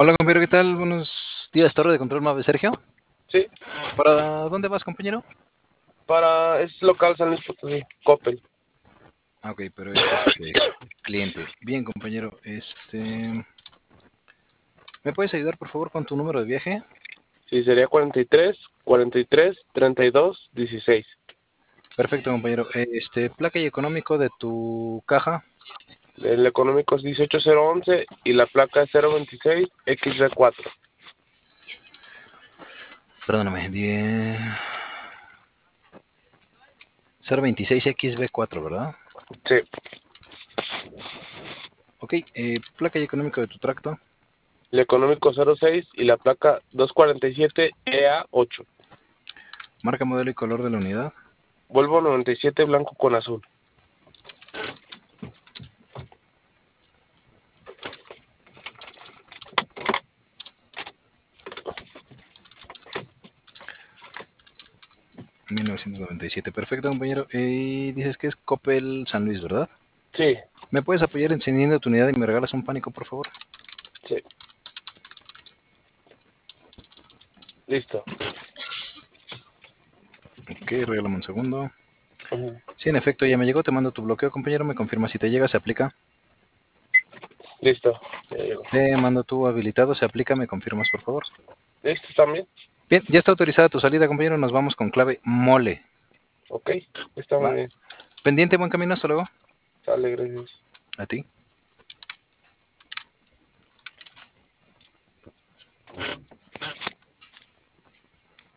Hola compañero, ¿qué tal? Buenos días, Torre de Control Mave, Sergio. Sí, ¿Para dónde vas, compañero? es local San Luis Potosí, Coppel. Ah, ok, pero es cliente. Bien, compañero, ¿me puedes ayudar por favor con tu número de viaje? Sí, sería 43, 32, 16. Perfecto, compañero. Placa y económico de tu caja. El económico es 18011 y la placa es 026 XB4. Perdóname, 026XB4, ¿verdad? Sí, Ok, placa y económico de tu tracto. el económico 06 y la placa 247 EA8. Marca, modelo y color de la unidad. Volvo 97 blanco con azul. ...1997, perfecto, compañero. Y dices que es Coppel San Luis, ¿verdad? Sí, ¿Me puedes apoyar encendiendo tu unidad y me regalas un pánico, por favor? sí, listo. Ok, regálame un segundo. Ujú. Sí, en efecto, ya me llegó. Te mando tu bloqueo, compañero. Me confirma si te llega, se aplica. Listo, ya llegó. Te mando tu habilitado, se aplica. Me confirmas, por favor. ¿Listo también? Bien, ya está autorizada tu salida, compañero. Nos vamos con clave mole. Ok, está muy Va. bien. Pendiente, buen camino. Hasta luego. Sale, gracias. A ti.